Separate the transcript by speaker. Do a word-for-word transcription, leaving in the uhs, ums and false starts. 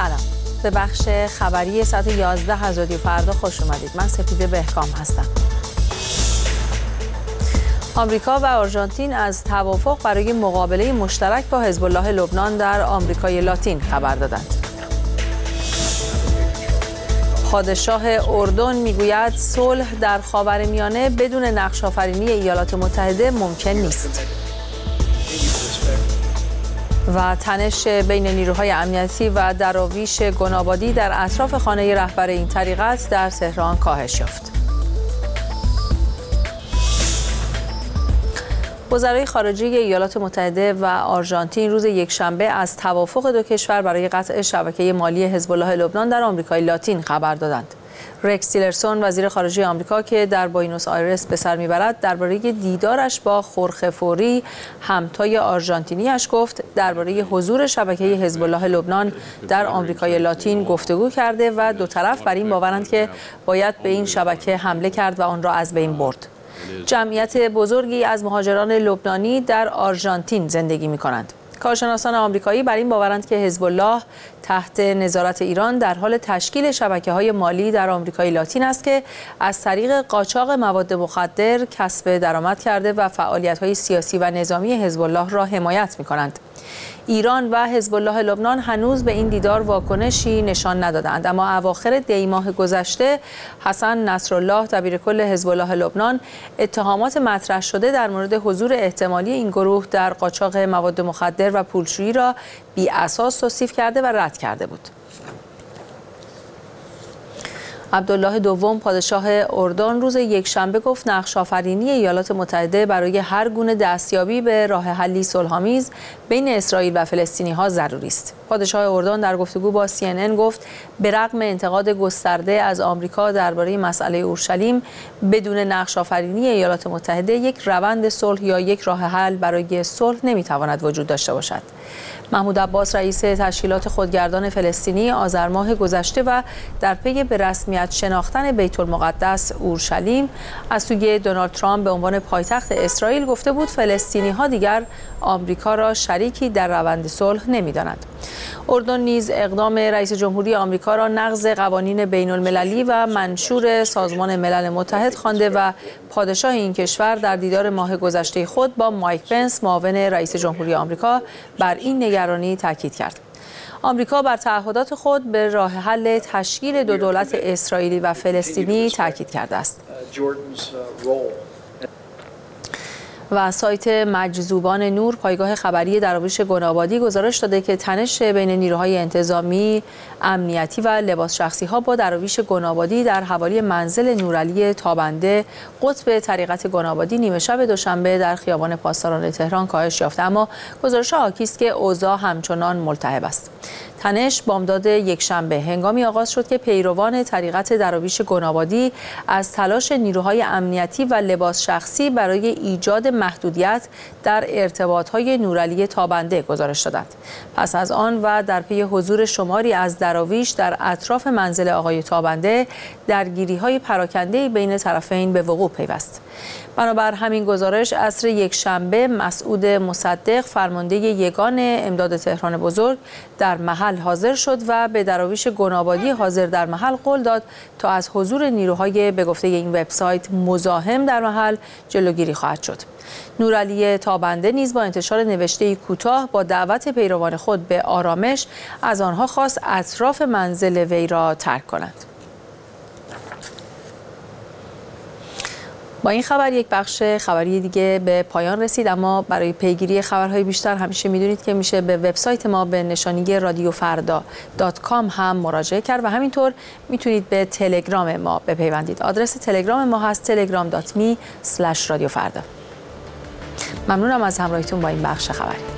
Speaker 1: سلام، به بخش خبری ساعت یازده از رادیو فردا خوش اومدید. من سپیده بهکام هستم. آمریکا و آرژانتین از توافق برای مقابله مشترک با حزب الله لبنان در آمریکای لاتین خبر دادند. پادشاه اردن میگوید صلح در خاورمیانه بدون نقش‌آفرینی ایالات متحده ممکن نیست. و تنش بین نیروهای امنیتی و دراویش گنابادی در اطراف خانه رهبر این طریقت در تهران کاهش یافت. وزرای خارجه ایالات متحده و آرژانتین روز یکشنبه از توافق دو کشور برای قطع شبکه مالی حزب الله لبنان در آمریکای لاتین خبر دادند. رکس تیلرسون وزیر خارجه آمریکا که در بوئنوس آیرس به سر میبرد درباره دیدارش با خورخه فوری همتای آرژانتینیش گفت درباره حضور شبکه حزب الله لبنان در آمریکای لاتین گفتگو کرده و دو طرف بر این باورند که باید به این شبکه حمله کرد و آن را از بین برد. جمعیت بزرگی از مهاجران لبنانی در آرژانتین زندگی می‌کنند. کارشناسان آمریکایی بر این باورند که حزب الله تحت نظارت ایران در حال تشکیل شبکه‌های مالی در آمریکای لاتین است که از طریق قاچاق مواد مخدر کسب درآمد کرده و فعالیت‌های سیاسی و نظامی حزب الله را حمایت می‌کنند. ایران و حزب الله لبنان هنوز به این دیدار واکنشی نشان ندادند، اما اواخر دی ماه گذشته حسن نصرالله دبیرکل حزب الله لبنان اتهامات مطرح شده در مورد حضور احتمالی این گروه در قاچاق مواد مخدر و پولشویی را بی اساس توصیف کرده و رد کرده بود. عبدالله دوم پادشاه اردن روز یکشنبه گفت نقش‌آفرینی ایالات متحده برای هر گونه دستیابی به راه حلی صلح‌آمیز بین اسرائیل و فلسطینی‌ها ضروری است. پادشاه اردن در گفتگو با سی ان ان گفت به رغم انتقاد گسترده از آمریکا درباره مسئله اورشلیم، بدون نقش‌آفرینی ایالات متحده یک روند صلح یا یک راه حل برای صلح نمی‌تواند وجود داشته باشد. محمود عباس رئیس تشکیلات خودگردان فلسطینی آذر ماه گذشته و در پی به رسمیت شناختن بیت المقدس اورشلیم از سوی دونالد ترامپ به عنوان پایتخت اسرائیل گفته بود فلسطینی‌ها دیگر آمریکا را شریکی در روند صلح نمی‌دانند. اردن نیز اقدام رئیس جمهوری آمریکا را نقض قوانین بین‌المللی و منشور سازمان ملل متحد خوانده و پادشاه این کشور در دیدار ماه گذشته خود با مایک پنس معاون رئیس جمهوری آمریکا بر این نگرانی تاکید کرد. آمریکا بر تعهدات خود به راه حل تشکیل دو دولت اسرائیلی و فلسطینی تاکید کرده است. و سایت مجذوبان نور پایگاه خبری دراویش گنابادی گزارش داده که تنش بین نیروهای انتظامی، امنیتی و لباس شخصی ها با دراویش گنابادی در حوالی منزل نورعلی تابنده قطب طریقت گنابادی نیمه شب دوشنبه در خیابان پاسداران تهران کاهش یافته، اما گزارش حاکی است که اوضاع همچنان ملتهب است. تنش بامداد یکشنبه هنگامی آغاز شد که پیروان طریقت دراویش گنابادی از تلاش نیروهای امنیتی و لباس شخصی برای ایجاد محدودیت در ارتباط‌های نورعلی تابنده گزارش دادند. پس از آن و در پی حضور شماری از دراویش در اطراف منزل آقای تابنده، درگیری‌های پراکنده بین طرفین به وقوع پیوست. بنابر همین گزارش عصر یکشنبه مسعود مصدق فرمانده یگان امداد تهران بزرگ در محل حاضر شد و به دراویش گنابادی حاضر در محل قول داد تا از حضور نیروهای به گفته این وبسایت مزاحم در محل جلوگیری خواهد شد. نورعلی تابنده نیز با انتشار نوشته‌ای کوتاه با دعوت پیروان خود به آرامش از آنها خواست اطراف منزل وی را ترک کنند. با این خبر یک بخش خبری دیگه به پایان رسید، اما برای پیگیری خبرهای بیشتر همیشه میدونید که میشه به وبسایت ما به نشانی رادیو فردا دات کام هم مراجعه کرد و همینطور میتونید به تلگرام ما بپیوندید. آدرس تلگرام ما هست تلگرام دات می اسلش رادیو فردا. ممنونم از همراهیتون با این بخش خبری.